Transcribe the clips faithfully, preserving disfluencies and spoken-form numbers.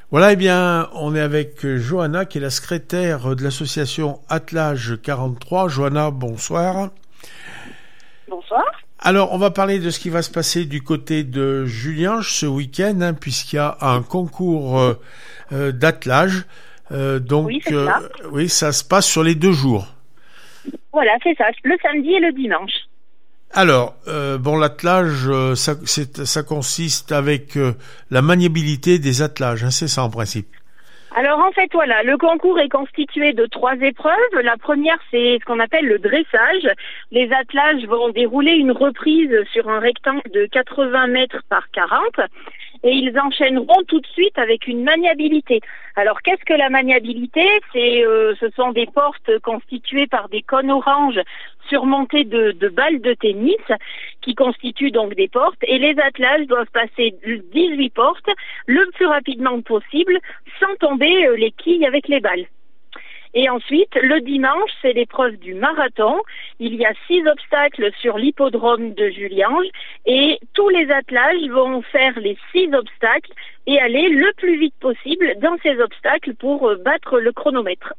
Voilà, eh bien, on est avec Johanna, qui est la secrétaire de l'association Attelage quarante-trois. Johanna, bonsoir. Bonsoir. Alors, on va parler de ce qui va se passer du côté de Juliange ce week-end, hein, puisqu'il y a un concours euh, euh, d'attelage. Euh, donc, oui, c'est euh, ça. oui, ça se passe sur les deux jours. Voilà, c'est ça, le samedi et le dimanche. Alors, euh, bon, l'attelage, euh, ça, c'est, ça consiste avec euh, la maniabilité des attelages, hein, c'est ça en principe. Alors en fait, voilà, le concours est constitué de trois épreuves. La première, c'est ce qu'on appelle le dressage. Les attelages vont dérouler une reprise sur un rectangle de quatre-vingts mètres par quarante et ils enchaîneront tout de suite avec une maniabilité. Alors qu'est-ce que la maniabilité ? C'est, euh, ce sont des portes constituées par des cônes oranges surmontées de, de balles de tennis qui constituent donc des portes, et les attelages doivent passer dix-huit portes le plus rapidement possible sans tomber les quilles avec les balles. Et ensuite, le dimanche, c'est l'épreuve du marathon. Il y a six obstacles sur l'hippodrome de Juliange et tous les attelages vont faire les six obstacles et aller le plus vite possible dans ces obstacles pour battre le chronomètre.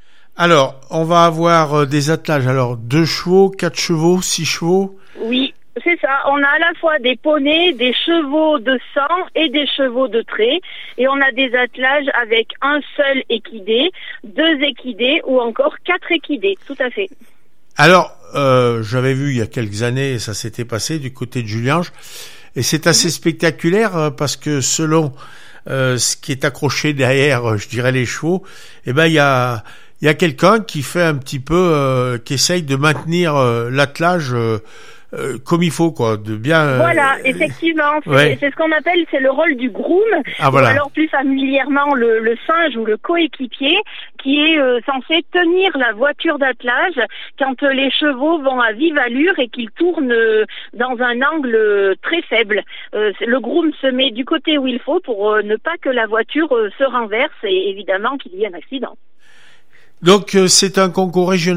Alors, on va avoir des attelages, alors deux chevaux, quatre chevaux, six chevaux. Oui, c'est ça. On a à la fois des poneys, des chevaux de sang et des chevaux de trait. Et on a des attelages avec un seul équidé, deux équidés ou encore quatre équidés. Tout à fait. Alors, euh, j'avais vu il y a quelques années, ça s'était passé du côté de Juliange. Et c'est assez spectaculaire parce que selon euh, ce qui est accroché derrière, je dirais, les chevaux, eh ben, il y a... Il y a quelqu'un qui fait un petit peu, euh, qui essaye de maintenir euh, l'attelage euh, euh, comme il faut, quoi, de bien. Euh, voilà, effectivement, c'est, ouais. c'est ce qu'on appelle, c'est le rôle du groom, ah, voilà. ou alors plus familièrement le, le singe ou le coéquipier, qui est euh, censé tenir la voiture d'attelage quand euh, les chevaux vont à vive allure et qu'ils tournent euh, dans un angle euh, très faible. Euh, le groom se met du côté où il faut pour euh, ne pas que la voiture euh, se renverse et évidemment qu'il y ait un accident. Donc, euh, c'est un concours régional ?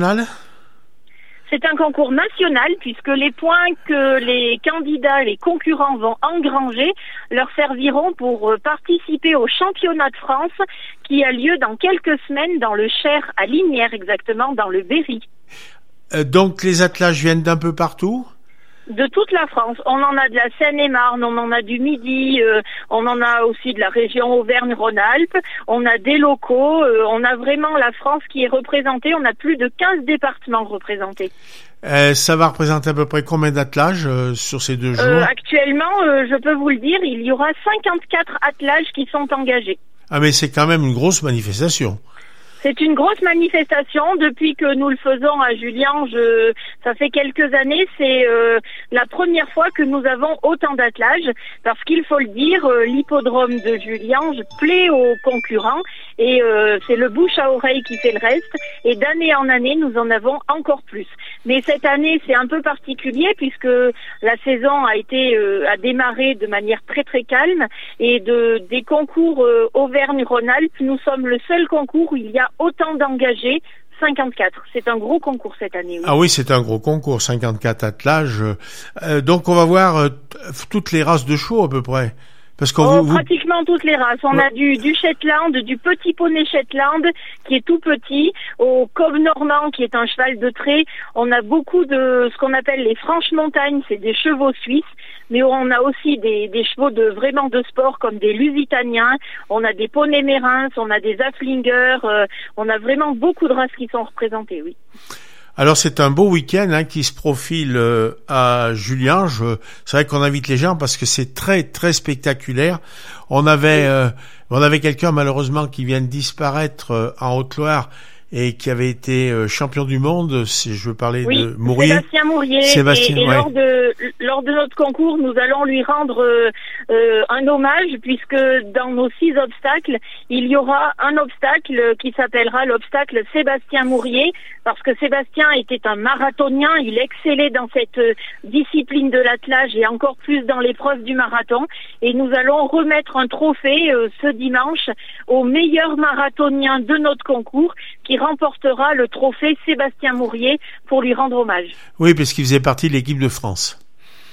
C'est un concours national puisque les points que les candidats, les concurrents vont engranger leur serviront pour participer au championnat de France qui a lieu dans quelques semaines dans le Cher, à Lignières exactement, dans le Berry. Euh, donc, les attelages viennent d'un peu partout ? De toute la France. On en a de la Seine-et-Marne, on en a du Midi, euh, on en a aussi de la région Auvergne-Rhône-Alpes, on a des locaux, euh, on a vraiment la France qui est représentée, on a plus de quinze départements représentés. Euh, ça va représenter à peu près combien d'attelages euh, sur ces deux jours ? euh, Actuellement, euh, je peux vous le dire, il y aura cinquante-quatre attelages qui sont engagés. Ah mais c'est quand même une grosse manifestation. C'est une grosse manifestation. Depuis que nous le faisons à Juliange, euh, ça fait quelques années, c'est euh, la première fois que nous avons autant d'attelages, parce qu'il faut le dire, euh, l'hippodrome de Juliange plaît aux concurrents et euh, c'est le bouche à oreille qui fait le reste. Et d'année en année, nous en avons encore plus. Mais cette année, c'est un peu particulier puisque la saison a été euh, a démarré de manière très très calme et de des concours euh, Auvergne-Rhône-Alpes, nous sommes le seul concours où il y a autant d'engagés, cinquante-quatre. C'est un gros concours cette année. Oui. Ah oui, c'est un gros concours, cinquante-quatre attelages. Euh, donc on va voir euh, t- toutes les races de chevaux à peu près. Parce qu'on oh, vous, pratiquement toutes les races. On ouais. a du, du Shetland, du petit poney Shetland qui est tout petit, au Cob normand qui est un cheval de trait. On a beaucoup de ce qu'on appelle les franches montagnes, c'est des chevaux suisses. Mais on a aussi des, des chevaux de vraiment de sport comme des Lusitaniens, on a des poneys mérins, on a des Afflingers, euh, on a vraiment beaucoup de races qui sont représentées, oui. Alors c'est un beau week-end hein, qui se profile euh, à Juliange. C'est vrai qu'on invite les gens parce que c'est très très spectaculaire. On avait euh, on avait quelqu'un malheureusement qui vient de disparaître euh, en Haute-Loire et qui avait été euh, champion du monde. Si je veux parler oui, de Mourier. Sébastien Mourier. Sébastien, et, et ouais. lors de lors de notre concours, nous allons lui rendre euh, euh, un hommage puisque dans nos six obstacles, il y aura un obstacle qui s'appellera l'obstacle Sébastien Mourier parce que Sébastien était un marathonien, il excellait dans cette euh, discipline de l'attelage et encore plus dans l'épreuve du marathon. Et nous allons remettre un trophée euh, ce dimanche au meilleur marathonien de notre concours qui remportera le trophée Sébastien Mourier pour lui rendre hommage. Oui, parce qu'il faisait partie de l'équipe de France.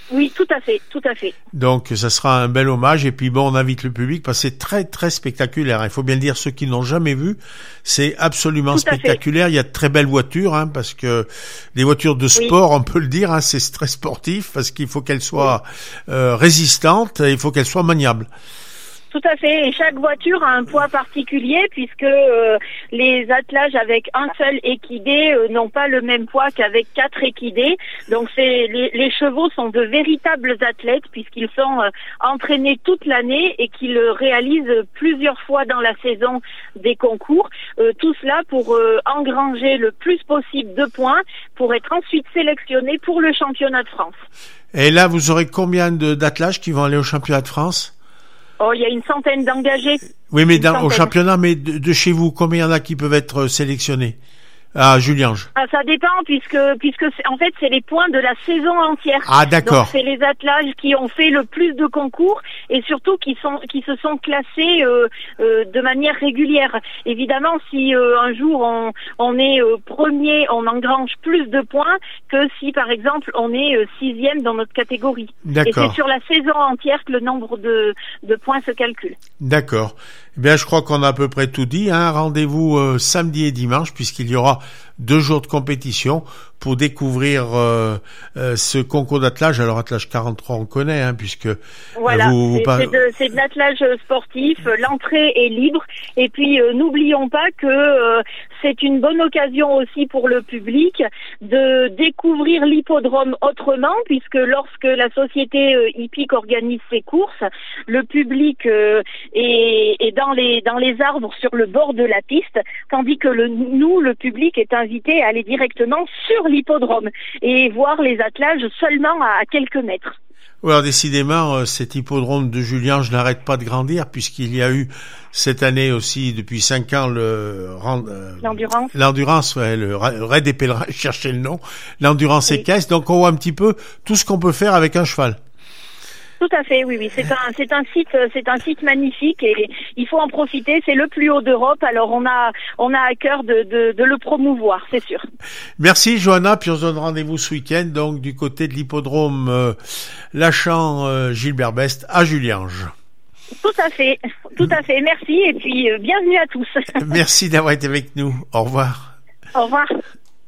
Oui, tout à fait, tout à fait. Donc, ça sera un bel hommage. Et puis, bon, on invite le public parce que c'est très, très spectaculaire. Il faut bien le dire, ceux qui n'ont jamais vu, c'est absolument tout spectaculaire. Il y a de très belles voitures, hein, parce que les voitures de sport, oui. on peut le dire, hein, c'est très sportif parce qu'il faut qu'elles soient oui. euh, résistantes et il faut qu'elles soient maniables. Tout à fait, et chaque voiture a un poids particulier puisque euh, les attelages avec un seul équidé euh, n'ont pas le même poids qu'avec quatre équidés. Donc c'est les, les chevaux sont de véritables athlètes puisqu'ils sont euh, entraînés toute l'année et qu'ils réalisent plusieurs fois dans la saison des concours. Euh, tout cela pour euh, engranger le plus possible de points pour être ensuite sélectionnés pour le championnat de France. Et là, vous aurez combien de, d'attelages qui vont aller au championnat de France ? Oh, il y a une centaine d'engagés. Oui, mais dans, au championnat, mais de, de chez vous, combien il y en a qui peuvent être sélectionnés à Juliange? Ah, ça dépend puisque puisque en fait c'est les points de la saison entière. Ah, d'accord. Donc c'est les attelages qui ont fait le plus de concours et surtout qui sont qui se sont classés euh, euh, de manière régulière. Évidemment, si euh, un jour on on est euh, premier, on engrange plus de points que si par exemple on est euh, sixième dans notre catégorie. D'accord. Et c'est sur la saison entière que le nombre de de points se calcule. D'accord. Eh bien, je crois qu'on a à peu près tout dit, hein. Rendez-vous euh, samedi et dimanche puisqu'il y aura deux jours de compétition pour découvrir euh, euh, ce concours d'attelage. Alors, attelage quarante-trois, on connaît, hein, puisque voilà, vous, vous c'est, par... c'est, de, c'est de l'attelage sportif. L'entrée est libre. Et puis, euh, n'oublions pas que euh, c'est une bonne occasion aussi pour le public de découvrir l'hippodrome autrement, puisque lorsque la société euh, hippique organise ses courses, le public euh, est, est dans les dans les arbres sur le bord de la piste, tandis que le, nous, le public, est invité à aller directement sur l'hippodrome et voir les attelages seulement à, à quelques mètres. Oui, alors décidément, cet hippodrome de Julien, je n'arrête pas de grandir puisqu'il y a eu cette année aussi, depuis cinq ans, le euh, l'endurance. L'endurance, ouais, le raid des pèlerins, je cherchais le nom, l'endurance oui. équestre. Donc on voit un petit peu tout ce qu'on peut faire avec un cheval. Tout à fait, oui, oui. C'est un, c'est un site, c'est un site magnifique et il faut en profiter. C'est le plus haut d'Europe, alors on a, on a à cœur de, de, de le promouvoir, c'est sûr. Merci, Johanna. Puis on se donne rendez-vous ce week-end, donc du côté de l'hippodrome euh, Lachamp euh, Gilbert Best à Juliange. Tout à fait, tout à fait. Merci et puis euh, bienvenue à tous. Merci d'avoir été avec nous. Au revoir. Au revoir.